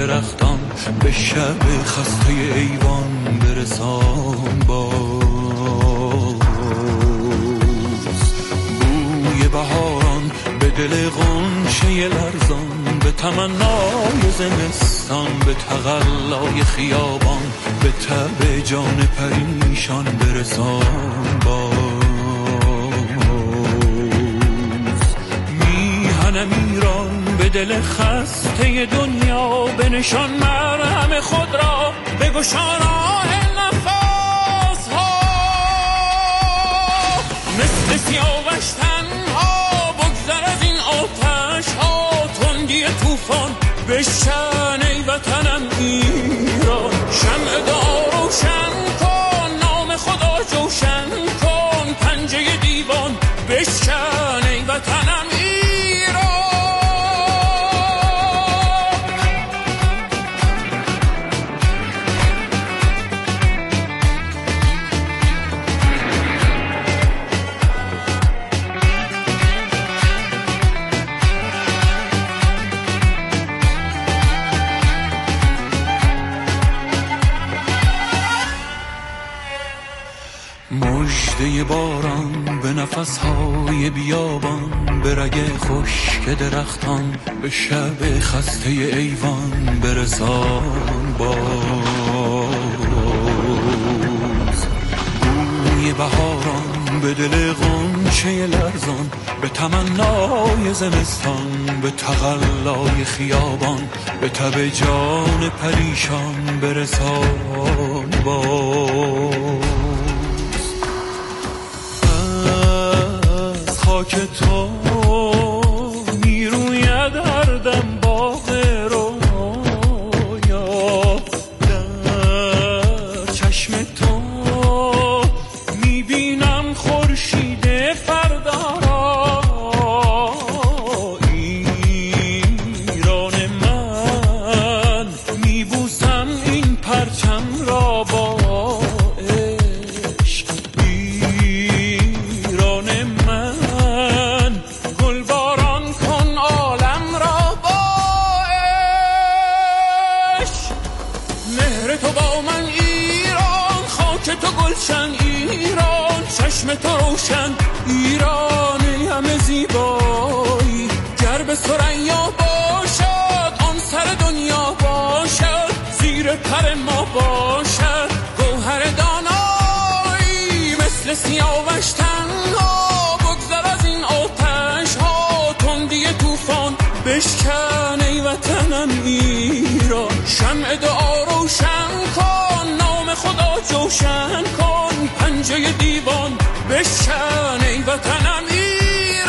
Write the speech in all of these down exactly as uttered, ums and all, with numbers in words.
درختان به شب خسته ایوان برسان باز. بوی بهاران به دل غنچه لرزان، به تمنای زمستان، به تقلای خیابان، به تب جان پریشان برسان باز. میهنم ایران به دل خسته دنیا، به نشان مرهم خود را بگشان آه نفس ها. مثل سیاوش تنها بگذر از این آتش ها، تندی طوفان بشکن ای وطنم ایران. شمع دعا روشن کن، نام خدا جوشن کن، پنجه دیوان بشکن ای وطنم ایران. مژده باران به نفسهای بیابان، به رگ خشک درختان، به شب خسته ایوان برسان باز. بوی بهاران به دل غنچه لرزان، به تمنای زمستان، به تقلای خیابان، به تب جان پریشان برسان باز. خاک تو میروید هر دم باغ رویا، در چشم تو میبینم خورشید فردا را. ایران من میبوسم این پرچم را با عشق. ایران من تو گلشن ایران، چشم تو روشن ایرانی همه زیبایی. گر به ثریا باشد آن سر دنیا باشد، زیر پر ما باشد گوهر دانایی. مثل سیاوش تنها بگذر از این آتش ها، تندی طوفان بشکن ای وطنم ایران. شمع دعا روشن کن، نام خدا جوشن کن، پنجه دیوان بشکن ای وطنم ایران.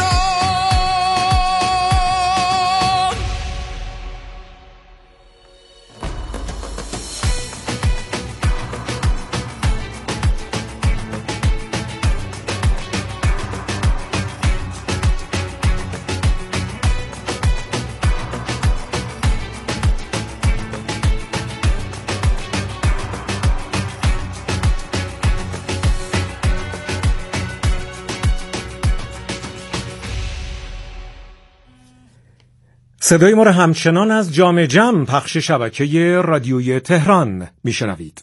صدای ما را همچنان از جام جم پخش شبکه رادیوی تهران میشنوید.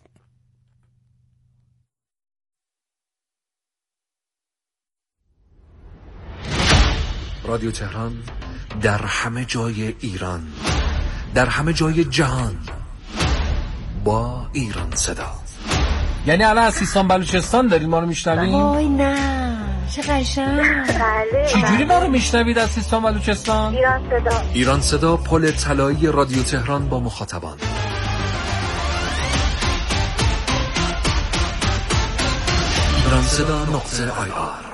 رادیو تهران در همه جای ایران، در همه جای جهان، با ایران صدا. یعنی الان از سیستان بلوچستان دارید ما رو میشنوید؟ وای نه چه قشنگ. بله. چجوری ما رو میشنوید از سیستان بلوچستان؟ ایران صدا. ایران صدا، پل طلایی رادیو تهران با مخاطبان. ایران صدا نقطه آی آر.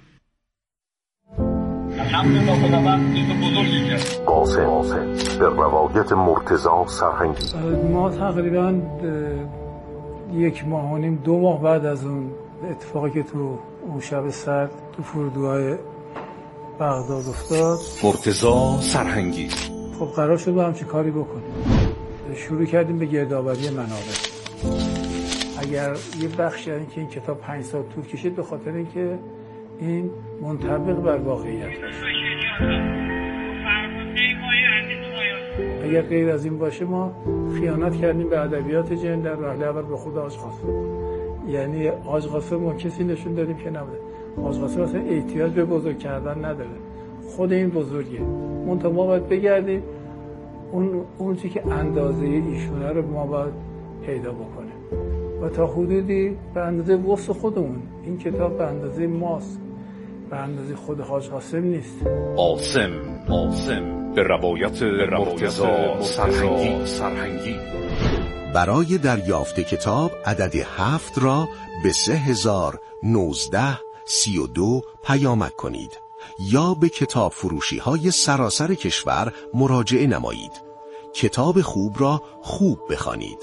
قاسم به روایت مرتضی سرهنگی. ما تقریبا یک ماه و نیم دو ماه بعد از اون اتفاقی که تو اون شب سرد تو فرودگاه بغداد افتاد، مرتضی سرهنگی، خب قرار شد با همچین کاری بکنیم. شروع کردیم به گردآوری منابع. اگر یه بخش این که این کتاب پنج سال طول کشید به خاطر اینکه این منطبق بر واقعیت باشه. اگر غیر از این باشه ما خیانت کردیم به ادبیات جن در رحله اول به خود حاج قاسم. یعنی حاج قاسم ما کسی نشون دادیم که نبوده. حاج قاسم اصلا احتیاج به بزرگ کردن نداره، خود این بزرگه. منتها ما باید بگردیم اون اون چیزی که اندازه ایشونه رو ما باید پیدا بکنیم و تا حدودی به اندازه وسع خودمون. این کتاب به اندازه ماست، به اندازه خود حاج قاسم نیست. قاسم قاسم به روایت مرتضی سرهنگی سرهنگی برای دریافت کتاب عدد هفت را به سه هزار نوزده سی و دو پیامک کنید یا به کتاب فروشی های سراسر کشور مراجعه نمایید. کتاب خوب را خوب بخوانید.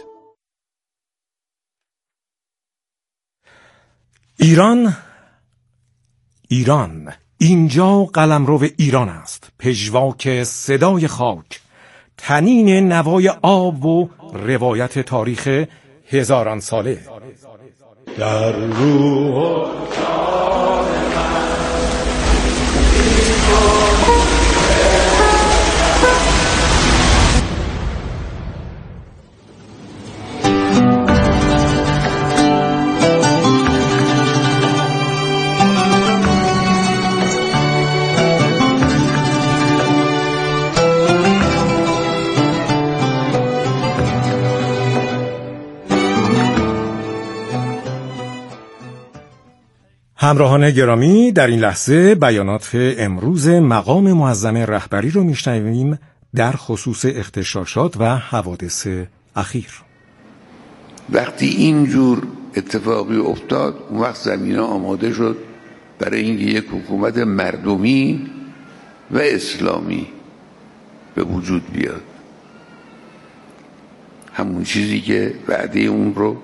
ایران ایران اینجا قلمرو ایران است، پژواک صدای خاک، تنین نوای آب و روایت تاریخ هزاران ساله. در روح همراهان گرامی، در این لحظه بیانات امروز مقام معظم رهبری رو میشنویم در خصوص اغتشاشات و حوادث اخیر. وقتی اینجور اتفاقی افتاد، اون وقت زمینه آماده شد برای اینکه یک حکومت مردمی و اسلامی به وجود بیاد. همون چیزی که وعده اون رو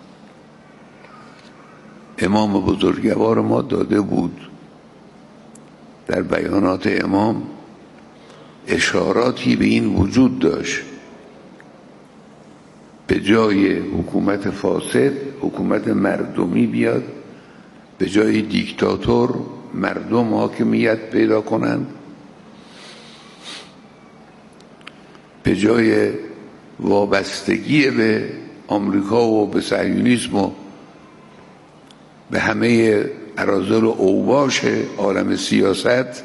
امام بزرگوار ما داده بود. در بیانات امام اشاراتی به این وجود داشت، به جای حکومت فاسد حکومت مردمی بیاد، به جای دیکتاتور مردم حاکمیت پیدا کنند، به جای وابستگی به آمریکا و به صهیونیسم و به همه اراذل و اوباش عالم سیاست،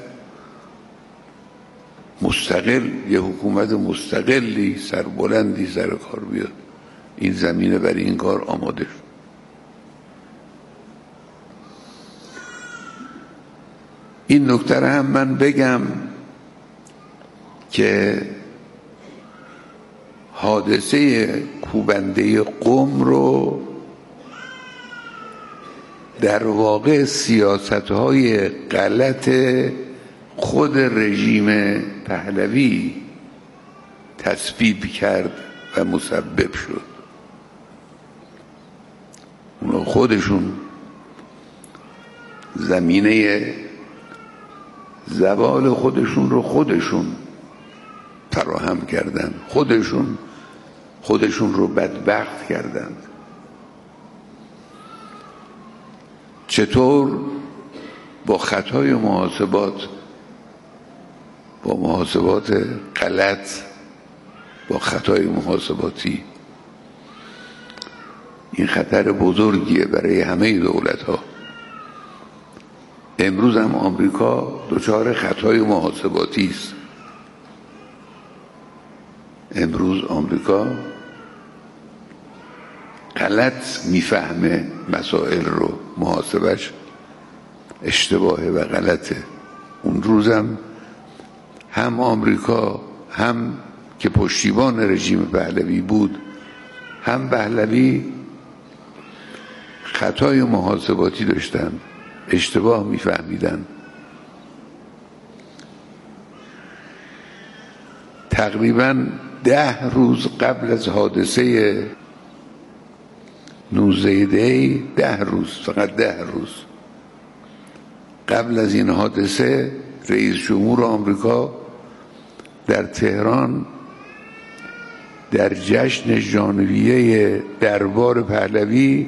مستقل، یه حکومت مستقلی سربلندی سر کار بیاد. این زمینه برای این کار آماده شد. این نکته هم من بگم که حادثه کوبنده قم رو در واقع سیاست‌های غلط خود رژیم پهلوی تسبیب کرد و مسبب شد. اونا خودشون زمینه زوال خودشون رو خودشون فراهم کردن، خودشون خودشون رو بدبخت کردند. چطور با خطای محاسبات، با محاسبات غلط، با خطای محاسباتی، این خطر بزرگیه برای همه دولت ها. امروز هم آمریکا دچار خطای محاسباتی است. امروز آمریکا غلط میفهمه مسائل رو، محاسبش اشتباهه و غلطه. اون روزم هم آمریکا هم که پشتیبان رژیم پهلوی بود، هم پهلوی خطای محاسباتی داشتن، اشتباه میفهمیدن. تقریبا ده روز قبل از حادثه نوزده دی، ده روز، فقط ده روز قبل از این حادثه، رئیس جمهور آمریکا در تهران در جشن ژانویه دربار پهلوی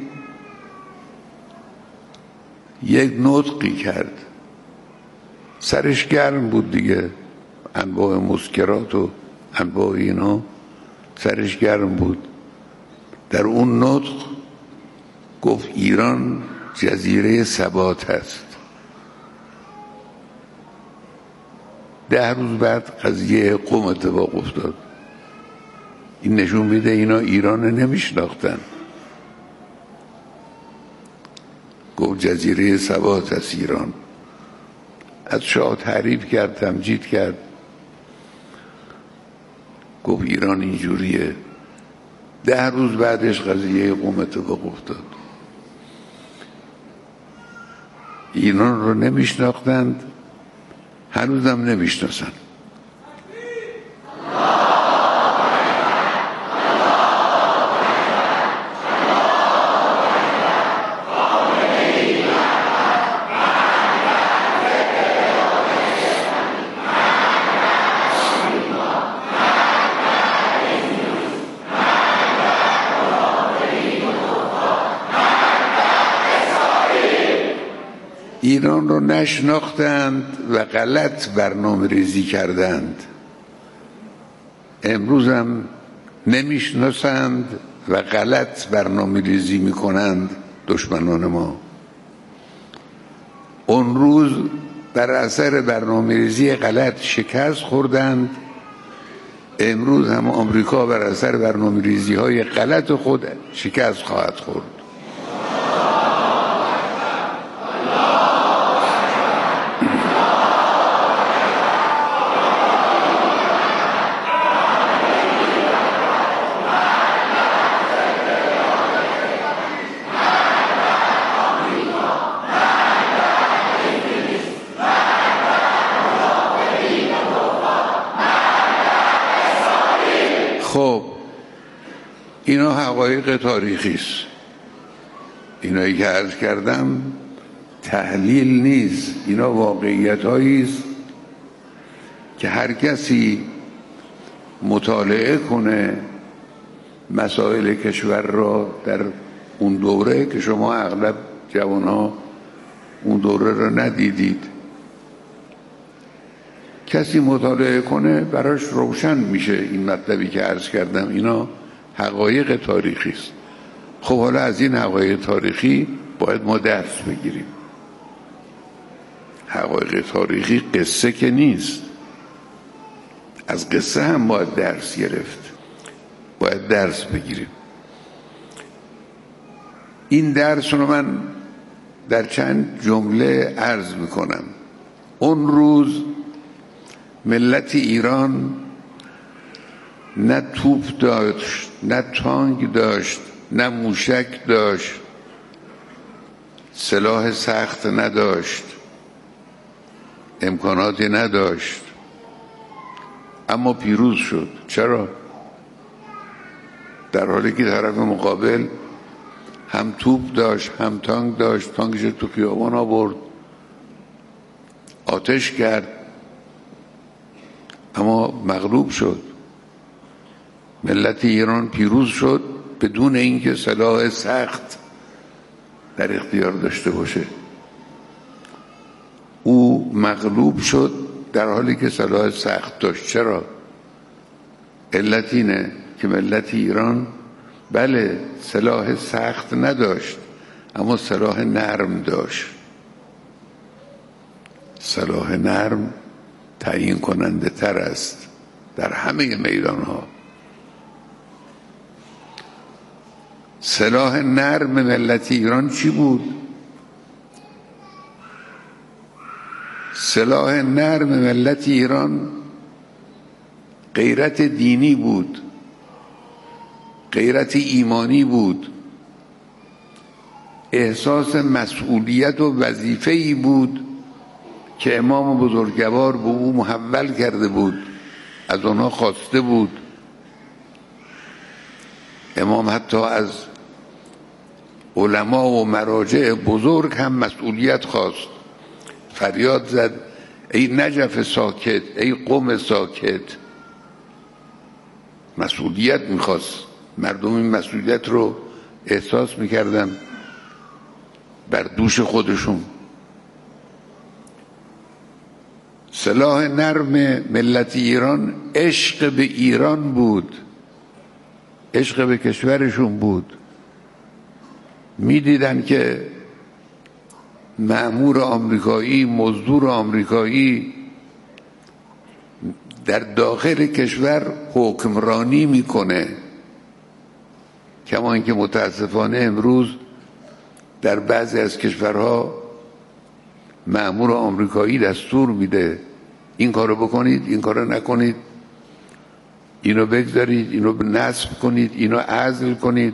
یک نطقی کرد. سرش گرم بود دیگه، انواع مسکرات و انواع اینا سرش گرم بود. در اون نطق گفت ایران جزیره ثبات است. ده روز بعد قضیه قم اتفاق افتاد. این نشون میده اینا ایران نمیشناختن. گفت جزیره ثبات است ایران. از شاه تعریف کرد، تمجید کرد، گفت ایران اینجوریه. ده روز بعدش قضیه قم اتفاق افتاد. ایران رو نمیشناختند، هنوزم نمیشناسن. ایران رو نشناختند و غلط برنامه ریزی کردند. امروز هم نمیشناسند و غلط برنامه ریزی میکنند دشمنان ما. اون روز بر اثر برنامه ریزی غلط شکست خوردند. امروز هم آمریکا بر اثر برنامه ریزی های غلط خود شکست خواهد خورد. خب اینا حقایق تاریخی است. اینایی که عرض کردم تحلیل نیست، اینا واقعیت هایی است که هر کسی مطالعه کنه مسائل کشور را در اون دوره که شما اغلب جوانها اون دوره را ندیدید، کسی مطالعه کنه براش روشن میشه این مطلبی که عرض کردم. اینا حقایق تاریخی است. خب حالا از این حقایق تاریخی باید ما درس بگیریم. حقایق تاریخی قصه که نیست، از قصه هم باید درس گرفت، باید درس بگیریم. این درس رو من در چند جمله عرض میکنم. اون روز ملت ایران نه توپ داشت، نه تانک داشت، نه موشک داشت، سلاح سخت نداشت، امکاناتی نداشت، اما پیروز شد. چرا؟ در حالی که طرف مقابل هم توپ داشت، هم تانک داشت، تانکش تو خیابان آورد، آتش کرد، اما مغلوب شد. ملت ایران پیروز شد بدون اینکه سلاح سخت در اختیار داشته باشه. او مغلوب شد در حالی که سلاح سخت داشت. چرا؟ علت اینه که ملت ایران بله سلاح سخت نداشت، اما سلاح نرم داشت. سلاح نرم تعیین کننده تر است در همه میدان ها. سلاح نرم ملت ایران چی بود؟ سلاح نرم ملت ایران غیرت دینی بود، غیرت ایمانی بود، احساس مسئولیت و وظیفه‌ای بود که امام بزرگوار به او محول کرده بود، از آنها خواسته بود. امام حتی از علما و مراجع بزرگ هم مسئولیت خواست. فریاد زد ای نجف ساکت، ای قم ساکت. مسئولیت میخواست. مردم این مسئولیت رو احساس میکردن بر دوش خودشون. سلاح نرم ملت ایران عشق به ایران بود، عشق به کشورشون بود. میدیدن که مأمور آمریکایی، مزدور آمریکایی در داخل کشور حکمرانی میکنه، کما اینکه متاسفانه امروز در بعضی از کشورها مأمور آمریکایی دستور میده این کارو بکنید، این کارو نکنید، اینو بگذارید، اینو نصب کنید، اینو عزل کنید.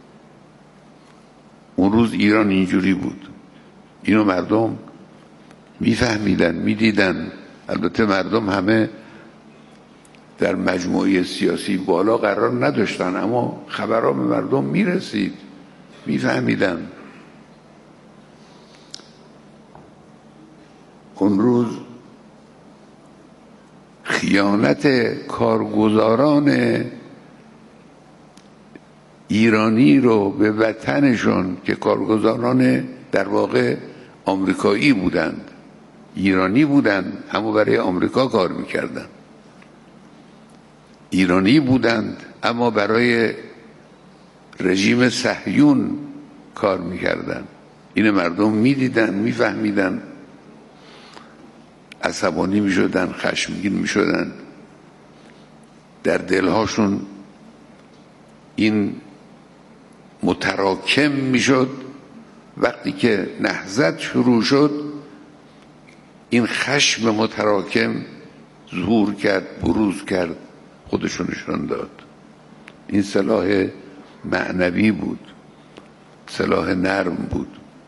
اون روز ایران اینجوری بود، اینو مردم میفهمیدن، میدیدن. البته مردم همه در مجموعه سیاسی بالا قرار نداشتن، اما خبرها به مردم میرسید، میفهمیدن. اون روز خیانت کارگزاران ایرانی رو به وطنشون که کارگزاران در واقع آمریکایی بودند، ایرانی بودند اما برای آمریکا کار میکردند، ایرانی بودند اما برای رژیم صهیون کار میکردند. این مردم میدیدن، میفهمیدن، عصبانی میشدن، خشمگین میشدن، در دلهاشون این متراکم میشد. وقتی که نهضت شروع شد این خشم متراکم ظهور کرد، بروز کرد، خودشو نشان داد. این سلاح معنوی بود، سلاح نرم بود.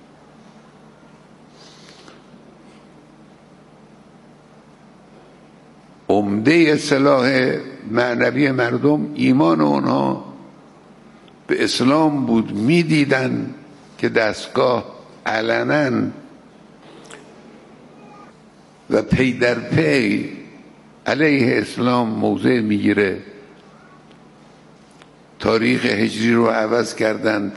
عمده سلاح معنوی مردم ایمان اونها به اسلام بود. میدیدن که دستگاه علنا و پی در پی علیه اسلام موضع میگیره. تاریخ هجری رو عوض کردند،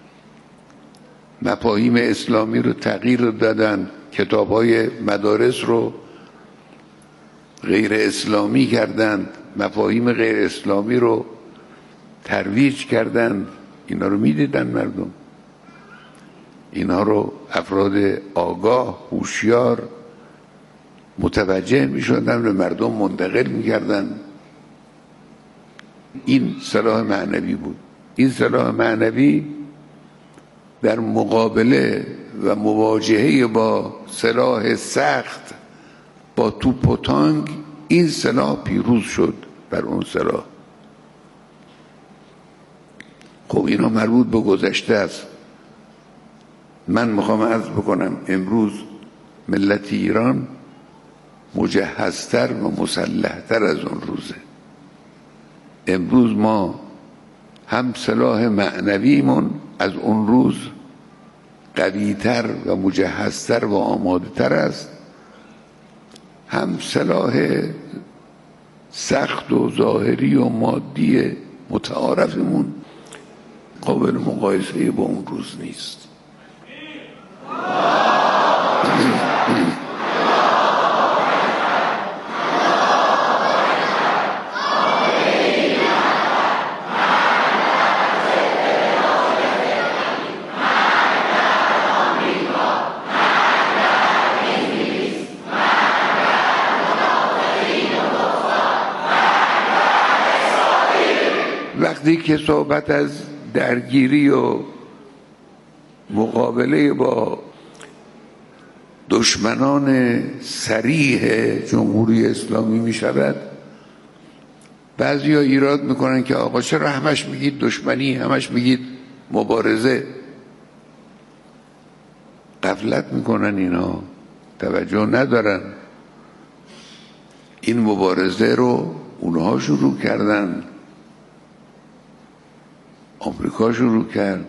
مفاهیم اسلامی رو تغییر دادند، کتاب‌های مدارس رو غیر اسلامی کردند، مفاهیم غیر اسلامی رو ترویج کردند. اینا رو میدیدن مردم، اینا رو افراد آگاه، هوشیار متوجه میشدن و مردم منتقل میکردن. این سلاح معنوی بود. این سلاح معنوی در مقابله و مواجهه با سلاح سخت، با توپ و تانک، این سلاح پیروز شد بر اون سلاح. خب اینا مربوط به گذشته است. من میخوام عرض بکنم امروز ملت ایران مجهزتر و مسلحتر از اون روزه. امروز ما هم سلاح معنویمون از اون روز قویتر و مجهزتر و آماده تر است، هم سلاح سخت و ظاهری و مادی متعارفمون قابل مقایسه با اون روز نیست. وقتی که صحبت از درگیری و مقابله با دشمنان صریح جمهوری اسلامی می شود، بعضی ها ایراد میکنن که آقا چرا همش میگید دشمنی، همش میگید مبارزه. غفلت میکنن، اینا توجه ندارن. این مبارزه رو اونها شروع کردن، آمریکا شروع کرد،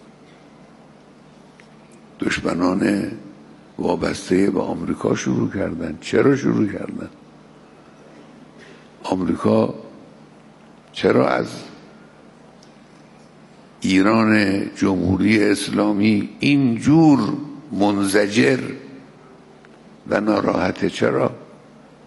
دشمنان وابسته به آمریکا شروع کردن. چرا شروع کردن؟ آمریکا چرا از ایران جمهوری اسلامی اینجور منزجر و ناراحته؟ چرا؟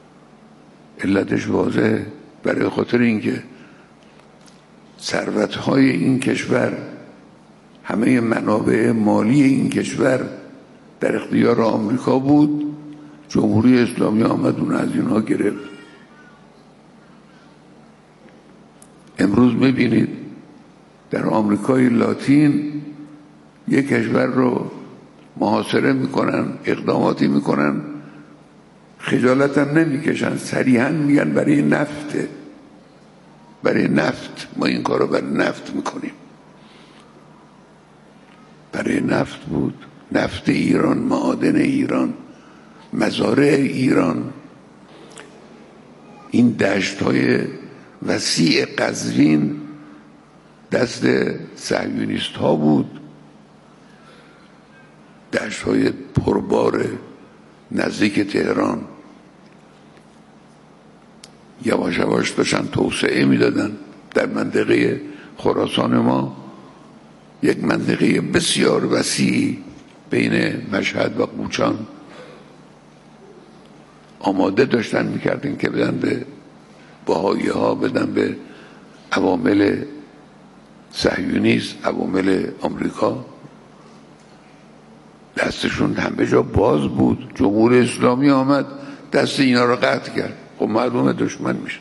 علتش واضحه، برای خاطر اینکه ثروت‌های این کشور، همه منابع مالی این کشور در اختیار آمریکا بود. جمهوری اسلامی آمد اون از اینها گرفت. امروز میبینید در آمریکای لاتین یک کشور رو محاصره میکنن، اقداماتی میکنن، خجالت هم نمیکشن، صریحا میگن برای نفته، برای نفت، ما این کار رو برای نفت میکنیم. برای نفت بود، نفت ایران، معادن ایران، مزارع ایران، این دشت های وسیع قزوین دست صهیونیست ها بود، دشت های پربار نزدیک تهران. یواش یواش داشتن توسعه میدادن در منطقه خراسان ما، یک منطقه بسیار وسیع بین مشهد و قوچان آماده داشتن میکردن که بدن به بهایی ها، بدن به عوامل صهیونیست، عوامل آمریکا. دستشون همه جا باز بود. جمهوری اسلامی آمد دست اینا رو قطع کرد. خب معلومه دشمن میشه.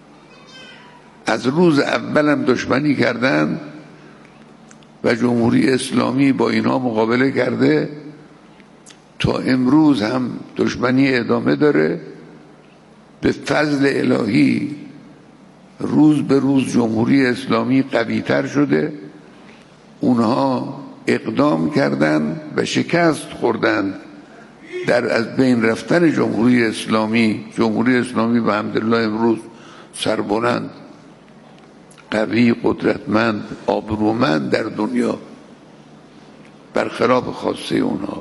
از روز اول هم دشمنی کردن و جمهوری اسلامی با اینها مقابله کرده، تا امروز هم دشمنی ادامه داره. به فضل الهی روز به روز جمهوری اسلامی قوی تر شده. اونها اقدام کردند و شکست خوردند در از بین رفتن جمهوری اسلامی. جمهوری اسلامی به حمدالله امروز سربلند، قوی، قدرتمند، آبرومند در دنیا، برخلاف خواسته اونها.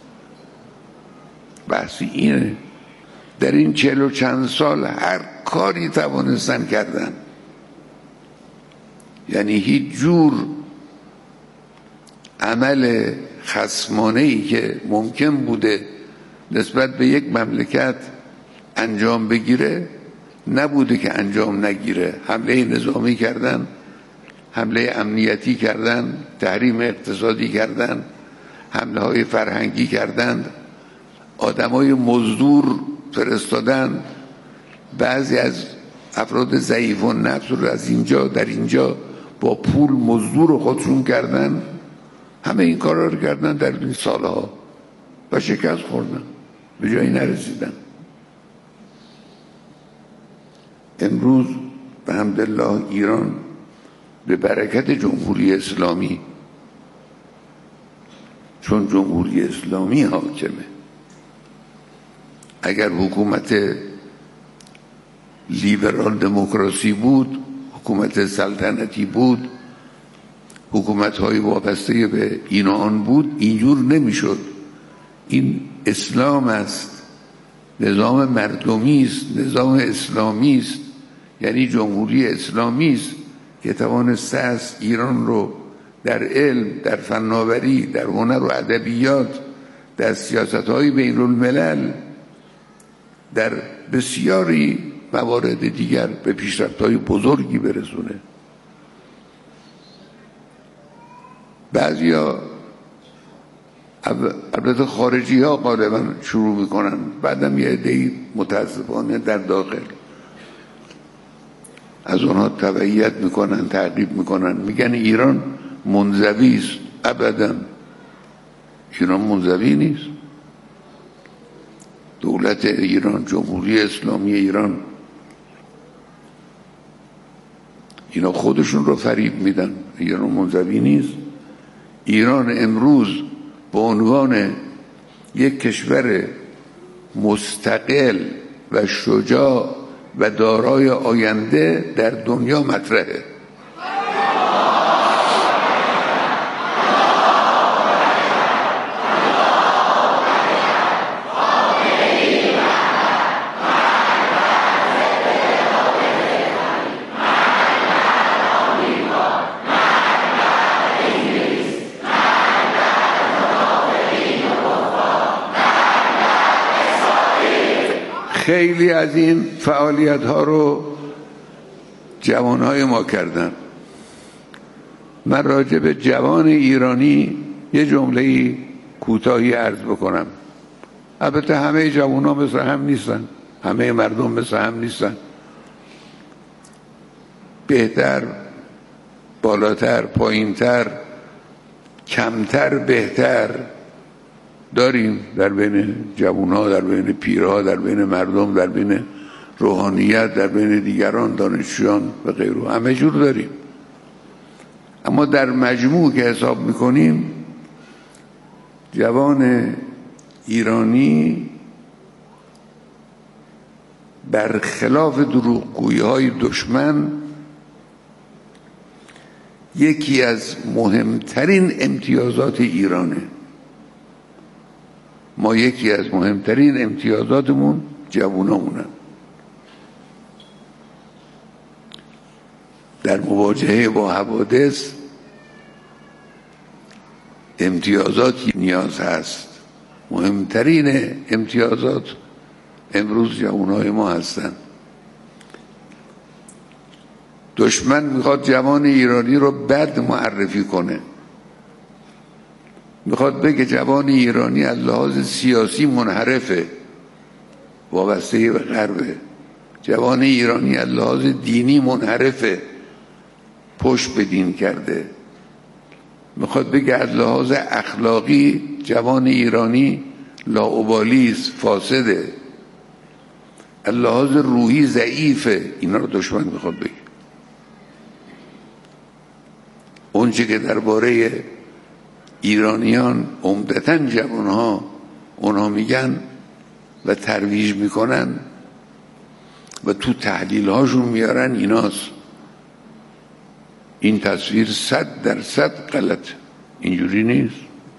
بحثی اینه. در این چهل و چند سال هر کاری توانستن کردن، یعنی هیچ جور عمل خصمانه‌ای که ممکن بوده نسبت به یک مملکت انجام بگیره نبوده که انجام نگیره. حمله نظامی کردن، حمله امنیتی کردن، تحریم اقتصادی کردن، حمله های فرهنگی کردن، آدمای مزدور فرستادن، بعضی از افراد ضعیف و نفس رو از اینجا در اینجا با پول مزدور خودشون کردن. همه این کارا رو کردن در این سالها و شکست خوردن، به جایی نرسیدن. امروز به حمدالله ایران به برکت جمهوری اسلامی، چون جمهوری اسلامی حاکمه، اگر حکومت لیبرال دموکراسی بود، حکومت سلطنتی بود، حکومت های وابسته به این و آن بود، اینجور نمیشد. این اسلام است، نظام مردمی است، نظام اسلامی است، یعنی جمهوری اسلامی است که توانسته است ایران رو در علم، در فناوری، در هنر و ادبیات، در سیاست‌های بین الملل، در بسیاری موارد دیگر به پیشرفت‌های بزرگی برسونه. بعضیا البته خارجی ها غالبا شروع میکنن، بعدم یه عده‌ای متاسفانه در داخل از اونها تبعیت میکنن، تعقیب میکنن، میگن ایران منزوی است. ابدا ایران منزوی نیست. دولت ایران، جمهوری اسلامی ایران، اینا خودشون رو فریب میدن. ایران منزوی نیست. ایران امروز به عنوان یک کشور مستقل و شجاع و دارای آینده در دنیا مطرحه. خیلی از این فعالیت ها رو جوانهای ما کردن. من راجع به جوان ایرانی یه جمله‌ای کوتاهی عرض بکنم. البته همه جوان ها مثل هم نیستن، همه مردم مثل هم نیستن. بهتر، بالاتر، پایینتر، کمتر، بهتر داریم در بین جوانها، در بین پیرها، در بین مردم، در بین روحانیت، در بین دیگران، دانشجویان و غیره. همه جور داریم. اما در مجموع که حساب میکنیم جوان ایرانی برخلاف دروغگویی های دشمن یکی از مهمترین امتیازات ایرانه. ما یکی از مهمترین امتیازاتمون جوانامونن. در مواجهه با حوادث امتیازاتی نیاز هست. مهمترین امتیازات امروز جوانای ما هستن. دشمن میخواد جوان ایرانی رو بد معرفی کنه. میخواد بگه جوان ایرانی از لحاظ سیاسی منحرفه، وابسته به غربه. جوان ایرانی از لحاظ دینی منحرفه، پشت به دین کرده. میخواد بگه از لحاظ اخلاقی جوان ایرانی لاابالی است، فاسده. از لحاظ روحی ضعیفه. اینا رو دشمن میخواد بگه. اونچه که درباره ایرانیان عمدتاً جوانها اونها میگن و ترویج میکنن و تو تحلیل هاشون میارن ایناست. این تصویر صد درصد غلط. اینجوری نیست.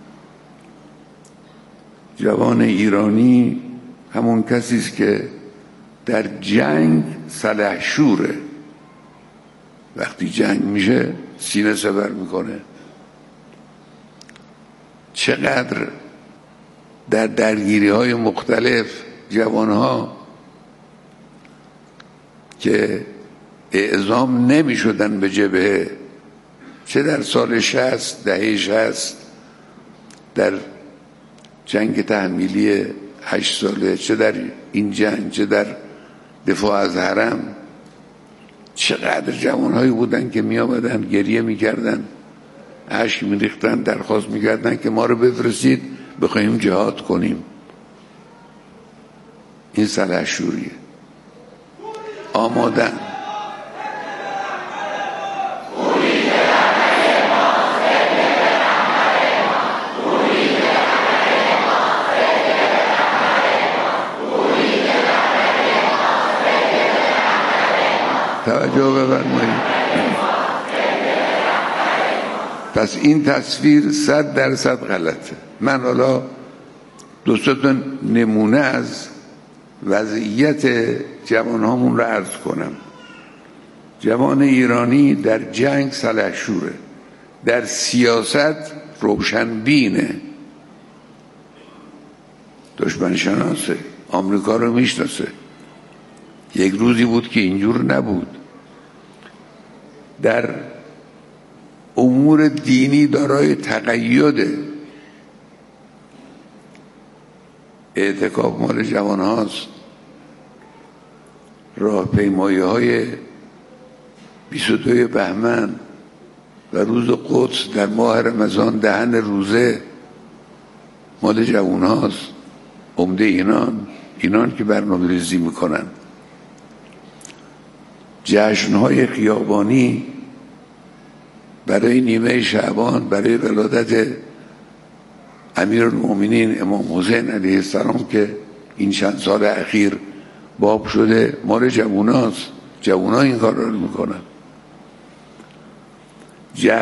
جوان ایرانی همون کسی است که در جنگ سلحشوره. وقتی جنگ میشه سینه سپر میکنه. چقدر در درگیری های مختلف جوانها که اعزام نمی شدن به جبهه، چه در سال شصت، دهه شصت، در جنگ تحمیلی هشت ساله، چه در این جنگ، چه در دفاع از حرم، چقدر جوانهایی بودن که می آمدن گریه می کردن، اشک می ریختن، درخواست می کردن که ما رو بفرستید بخوایم جهاد کنیم. این سلحشوریه. آمادن. توجه بفرمایید. پس این تصویر صد درصد غلطه. من حالا دو سه تا نمونه از وضعیت جوانهامون رو عرض کنم. جوان ایرانی در جنگ سلحشوره، در سیاست روشنبینه، دشمن شناسه، آمریکا رو میشناسه. یک روزی بود که اینجور نبود. در امور دینی دارای تقیده. اعتکاف مال جوان هاست. راهپیمایی های بیست و دو بهمن و روز قدس در ماه رمضان، دهن روزه، مال جوان هاست. عمده اینان اینان که برنامه ریزی میکنن. جشنهای خیابانی برای نیمه شعبان، برای ولادت امیرالمومنین امام حسین علیه السلام که این چند سال اخیر باب شده، مال جواناست. جوانا این کار رو میکنن.